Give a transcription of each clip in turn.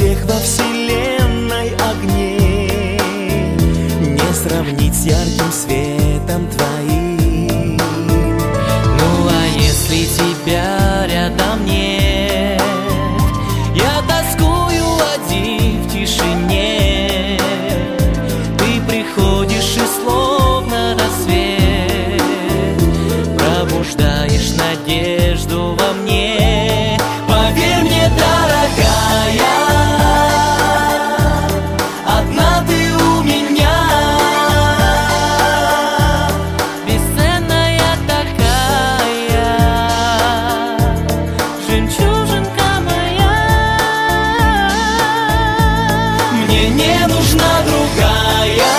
всех во вселенной огней не сравнить с ярким светом твоим. Ну а если тебя рядом нет, я тоскую один в тишине. Ты приходишь и словно рассвет пробуждаешь надежду во мне. Поверь мне, дорогая, одна ты у меня, бесценная такая, жемчужинка моя. Мне не нужна другая,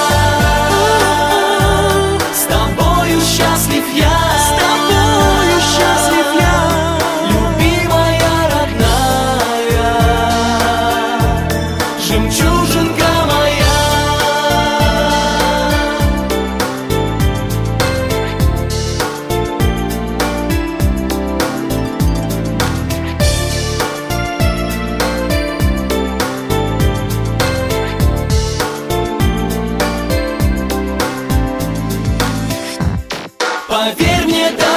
с тобою счастлив я. Жемчужинка моя. Поверь мне,